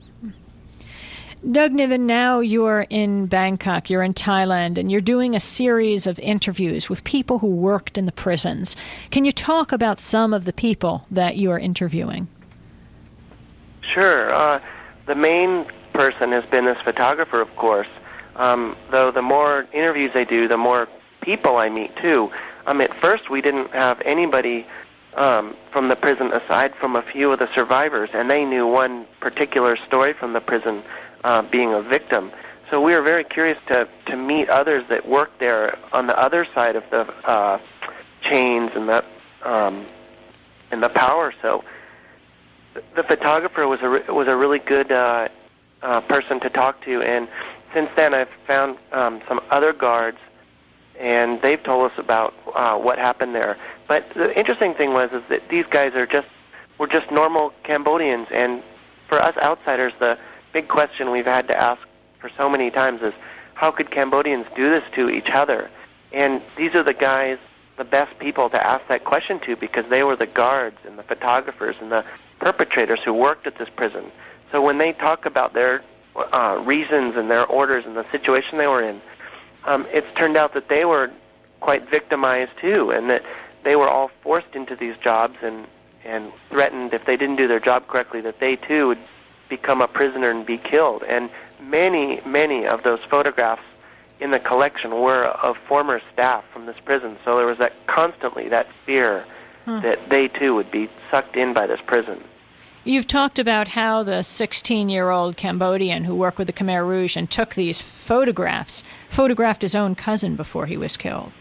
Speaker 1: Doug Niven, now you're in Bangkok, you're in Thailand, and you're doing a series of interviews with people who worked in the prisons. Can you talk about some of the people that you're interviewing?
Speaker 9: Sure. Uh, the main person has been this photographer, of course. Um, though the more interviews I do, the more people I meet, too. Um, at first, we didn't have anybody um, from the prison aside from a few of the survivors, and they knew one particular story from the prison, Uh, being a victim. So we were very curious to, to meet others that worked there on the other side of the uh, chains and the um, and the power. So the, the photographer was a re- was a really good uh, uh, person to talk to. And since then, I've found um, some other guards, and they've told us about uh, what happened there. But the interesting thing was is that these guys are just were just normal Cambodians, and for us outsiders, the big question we've had to ask for so many times is, how could Cambodians do this to each other? And these are the guys, the best people to ask that question to, because they were the guards and the photographers and the perpetrators who worked at this prison. So when they talk about their uh, reasons and their orders and the situation they were in, um, it's turned out that they were quite victimized too, and that they were all forced into these jobs and, and threatened if they didn't do their job correctly that they too would become a prisoner and be killed. And many, many of those photographs in the collection were of former staff from this prison. So there was that constantly that fear hmm. that they too would be sucked in by this prison.
Speaker 1: You've talked about how the sixteen-year-old Cambodian who worked with the Khmer Rouge and took these photographs, photographed his own cousin before he was killed.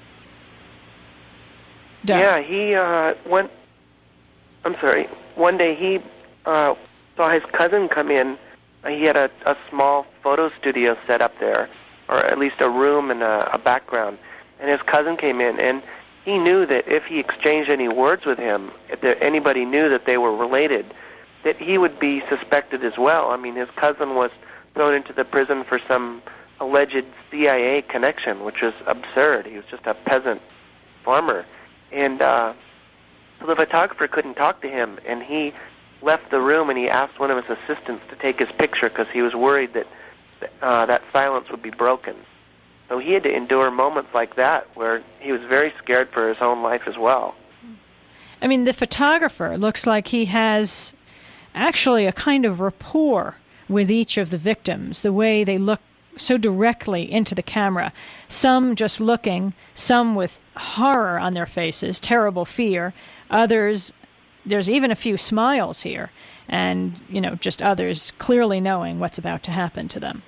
Speaker 1: Doug.
Speaker 9: Yeah, he uh, went, I'm sorry, one day he uh, saw his cousin come in. He had a, a small photo studio set up there, or at least a room and a, a background. And his cousin came in, and he knew that if he exchanged any words with him, if there, anybody knew that they were related, that he would be suspected as well. I mean, his cousin was thrown into the prison for some alleged C I A connection, which was absurd. He was just a peasant farmer. And uh, so the photographer couldn't talk to him, and he left the room, and he asked one of his assistants to take his picture because he was worried that uh, that silence would be broken. So he had to endure moments like that where he was very scared for his own life as well.
Speaker 1: I mean, the photographer looks like he has actually a kind of rapport with each of the victims, the way they look so directly into the camera. Some just looking, some with horror on their faces, terrible fear, others, there's even a few smiles here, and, you know, just others clearly knowing what's about to happen to them.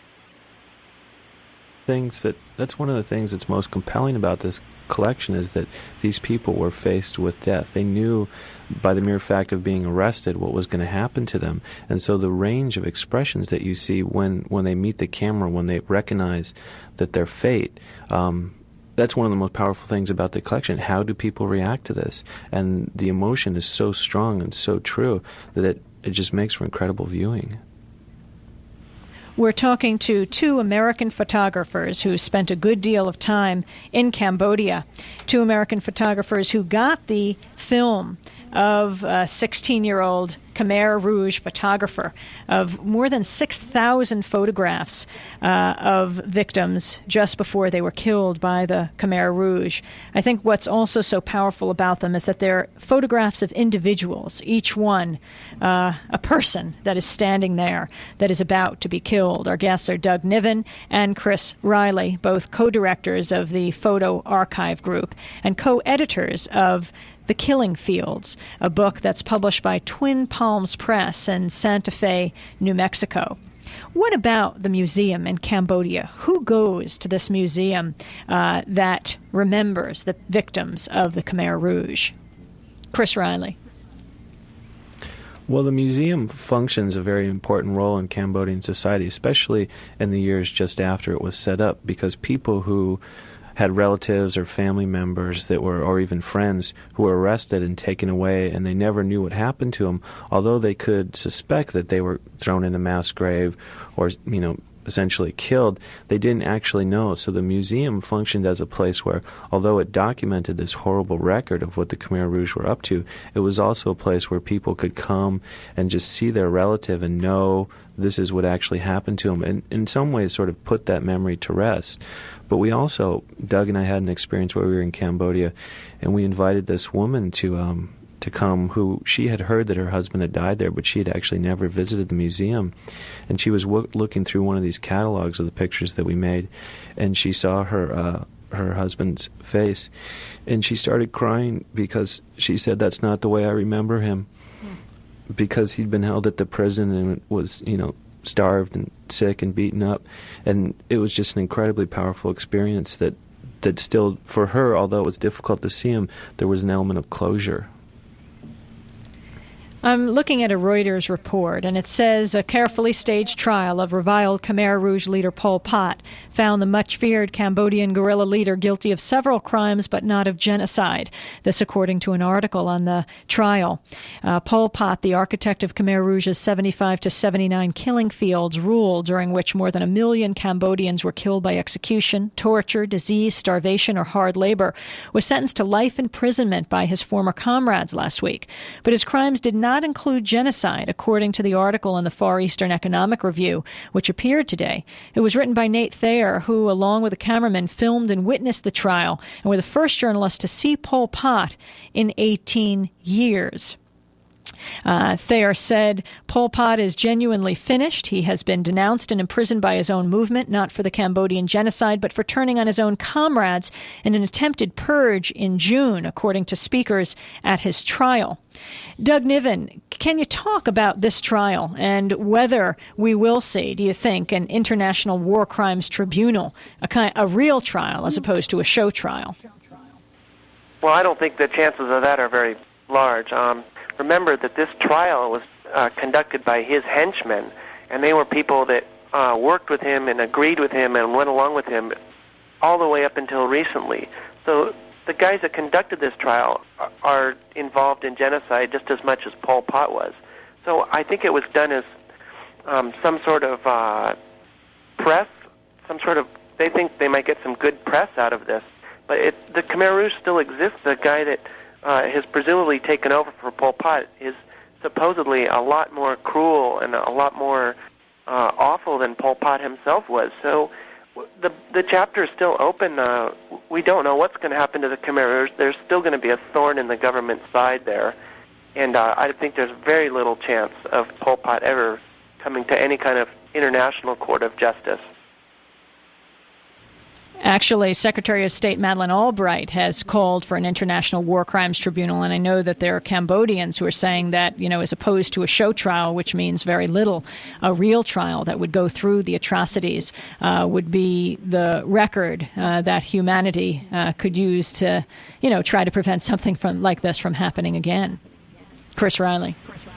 Speaker 10: Things that that's one of the things that's most compelling about this collection is that these people were faced with death. They knew by the mere fact of being arrested what was going to happen to them. And so the range of expressions that you see when, when they meet the camera, when they recognize that their fate, um, that's one of the most powerful things about the collection. How do people react to this? And the emotion is so strong and so true that it, it just makes for incredible viewing.
Speaker 1: We're talking to two American photographers who spent a good deal of time in Cambodia, two American photographers who got the film of a sixteen-year-old Khmer Rouge photographer of more than six thousand photographs uh, of victims just before they were killed by the Khmer Rouge. I think what's also so powerful about them is that they're photographs of individuals, each one uh, a person that is standing there that is about to be killed. Our guests are Doug Niven and Chris Riley, both co-directors of the Photo Archive Group and co-editors of The Killing Fields, a book that's published by Twin Palms Press in Santa Fe, New Mexico. What about the museum in Cambodia? Who goes to this museum uh, that remembers the victims of the Khmer Rouge? Chris Riley.
Speaker 10: Well, the museum functions a very important role in Cambodian society, especially in the years just after it was set up, because people who had relatives or family members that were, or even friends, who were arrested and taken away, and they never knew what happened to them, although they could suspect that they were thrown in a mass grave or, you know, essentially killed, they didn't actually know. So the museum functioned as a place where, although it documented this horrible record of what the Khmer Rouge were up to, it was also a place where people could come and just see their relative and know this is what actually happened to them, and in some ways sort of put that memory to rest. But we also, Doug and I had an experience where we were in Cambodia, and we invited this woman to um, to come who, she had heard that her husband had died there, but she had actually never visited the museum. And she was w- looking through one of these catalogs of the pictures that we made, and she saw her uh, her husband's face, and she started crying because she said, that's not the way I remember him, mm. because he'd been held at the prison and was, you know, starved and sick and beaten up. And it was just an incredibly powerful experience that, that still, for her, although it was difficult to see him, there was an element of closure.
Speaker 1: I'm looking at a Reuters report, and it says a carefully staged trial of reviled Khmer Rouge leader Pol Pot found the much-feared Cambodian guerrilla leader guilty of several crimes but not of genocide. This according to an article on the trial. Uh, Pol Pot, the architect of Khmer Rouge's seventy-five to seventy-nine killing fields rule, during which more than a million Cambodians were killed by execution, torture, disease, starvation, or hard labor, was sentenced to life imprisonment by his former comrades last week. But his crimes did not not include genocide, according to the article in the Far Eastern Economic Review, which appeared today. It was written by Nate Thayer, who, along with a cameraman, filmed and witnessed the trial, and were the first journalists to see Pol Pot in eighteen years. Uh, Thayer said, Pol Pot is genuinely finished. He has been denounced and imprisoned by his own movement, not for the Cambodian genocide, but for turning on his own comrades in an attempted purge in June, according to speakers at his trial. Doug Niven, can you talk about this trial and whether we will see, do you think, an international war crimes tribunal, a, kind, a real trial as opposed to a show trial?
Speaker 9: Well, I don't think the chances of that are very large. Um, remember that this trial was uh, conducted by his henchmen, and they were people that uh, worked with him and agreed with him and went along with him all the way up until recently. So the guys that conducted this trial are involved in genocide just as much as Pol Pot was. So I think it was done as um, some sort of uh, press, some sort of, they think they might get some good press out of this. But it, the Khmer Rouge still exists. The guy that uh, has presumably taken over for Pol Pot is supposedly a lot more cruel and a lot more uh, awful than Pol Pot himself was. So the the chapter is still open. Uh, we don't know what's going to happen to the Khmer Rouge. There's still going to be a thorn in the government side there. And uh, I think there's very little chance of Pol Pot ever coming to any kind of international court of justice.
Speaker 1: Actually, Secretary of State Madeleine Albright has called for an international war crimes tribunal, and I know that there are Cambodians who are saying that, you know, as opposed to a show trial, which means very little, a real trial that would go through the atrocities uh, would be the record uh, that humanity uh, could use to, you know, try to prevent something from like this from happening again. Chris Riley.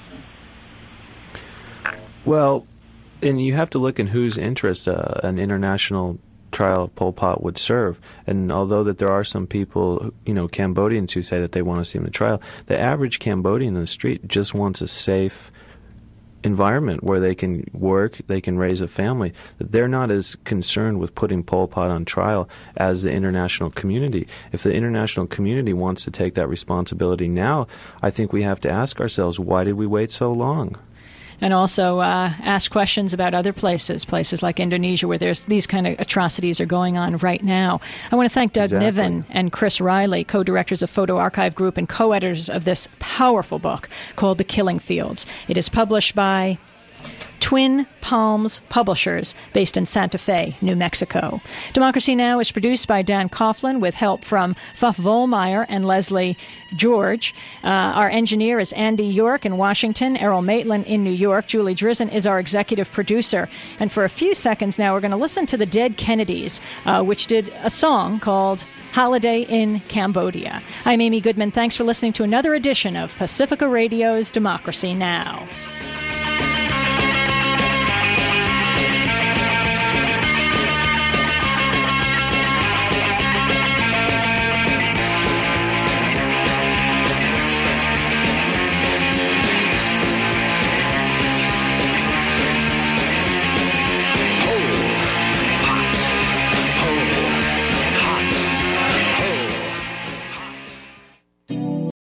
Speaker 10: Well, and you have to look in whose interest uh, an international trial of Pol Pot would serve. And although that there are some people, you know, Cambodians who say that they want to see him in the trial, the average Cambodian in the street just wants a safe environment where they can work, they can raise a family, that they're not as concerned with putting Pol Pot on trial as the international community. If the international community wants to take that responsibility now, I think we have to ask ourselves, why did we wait so long?
Speaker 1: And also uh, ask questions about other places, places like Indonesia, where there's these kind of atrocities are going on right now. I want to thank Doug
Speaker 10: Exactly.
Speaker 1: Niven and Chris Riley, co-directors of Photo Archive Group and co-editors of this powerful book called The Killing Fields. It is published by Twin Palms Publishers, based in Santa Fe, New Mexico. Democracy Now! Is produced by Dan Coughlin with help from Pfaff Vollmeyer and Leslie George. Uh, our engineer is Andy York in Washington, Errol Maitland in New York. Julie Drizzen is our executive producer. And for a few seconds now, we're going to listen to the Dead Kennedys, uh, which did a song called Holiday in Cambodia. I'm Amy Goodman. Thanks for listening to another edition of Pacifica Radio's Democracy Now!